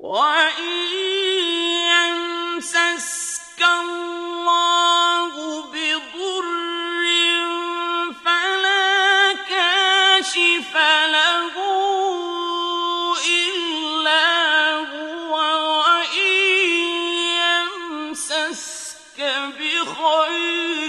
وَإِن يَمْسَسْكَ اللَّهُ بِضُرٍّ فَلَا كَاشِفَ لَهُ إِلَّا هُوَ وَإِن يَمْسَسْكَ بِخَيْرٍ